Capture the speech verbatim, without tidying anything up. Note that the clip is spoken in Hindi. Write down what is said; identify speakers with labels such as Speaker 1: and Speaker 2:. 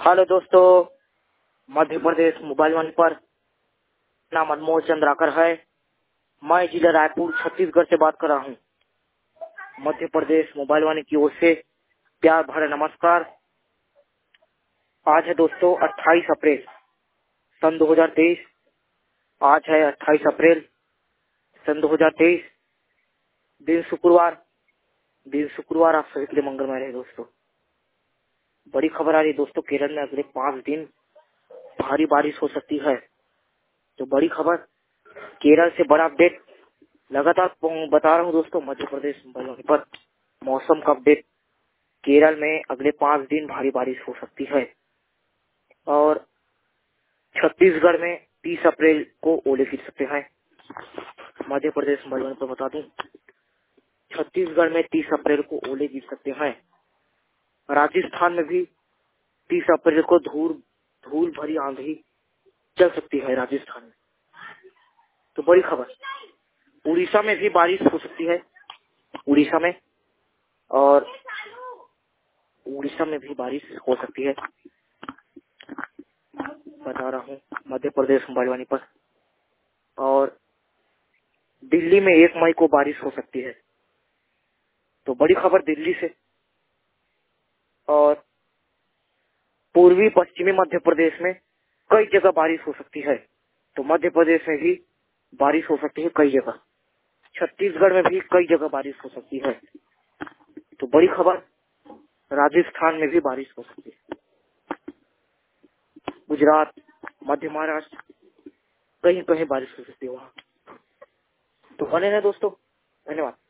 Speaker 1: हेलो दोस्तों, मध्य प्रदेश मोबाइल वन पर नाम अनमोल चंद्राकर है। मैं जिला रायपुर छत्तीसगढ़ से बात कर रहा हूँ। मध्य प्रदेश मोबाइल वन की ओर से प्यार भरा नमस्कार। आज है दोस्तों अट्ठाईस अप्रैल सन दो हज़ार तेईस। आज है अट्ठाईस अप्रैल सन दो हज़ार तेईस, दिन शुक्रवार। दिन शुक्रवार आप सभी के लिए मंगलमय रहे दोस्तों। बड़ी खबर आ रही है दोस्तों, केरल में अगले पाँच दिन भारी बारिश हो सकती है। तो बड़ी खबर, केरल से बड़ा अपडेट लगातार बता रहा हूँ दोस्तों। मध्य प्रदेश मोबाइल वन पर मौसम का अपडेट। केरल में अगले पाँच दिन भारी बारिश हो सकती है और छत्तीसगढ़ में तीस अप्रैल को ओले गिर सकते हैं। मध्य प्रदेश मोबाइल वन पर बता दूं, छत्तीसगढ़ में तीस अप्रैल को ओले गिर सकते हैं। राजस्थान में भी तीस अप्रैल को धूल धूल भरी आंधी चल सकती है राजस्थान में। तो बड़ी खबर, उड़ीसा में भी बारिश हो सकती है। उड़ीसा में और उड़ीसा में भी बारिश हो सकती है, बता रहा हूँ मध्य प्रदेश मोबाइल वानी पर। और दिल्ली में एक मई को बारिश हो सकती है। तो बड़ी खबर दिल्ली से। और पूर्वी पश्चिमी मध्य प्रदेश में कई जगह बारिश हो सकती है। तो मध्य प्रदेश में भी बारिश हो सकती है कई जगह। छत्तीसगढ़ में भी कई जगह बारिश हो सकती है। तो बड़ी खबर, राजस्थान में भी बारिश हो सकती है। गुजरात, मध्य महाराष्ट्र, कहीं कहीं बारिश हो सकती है वहाँ। तो बने रहे दोस्तों, धन्यवाद।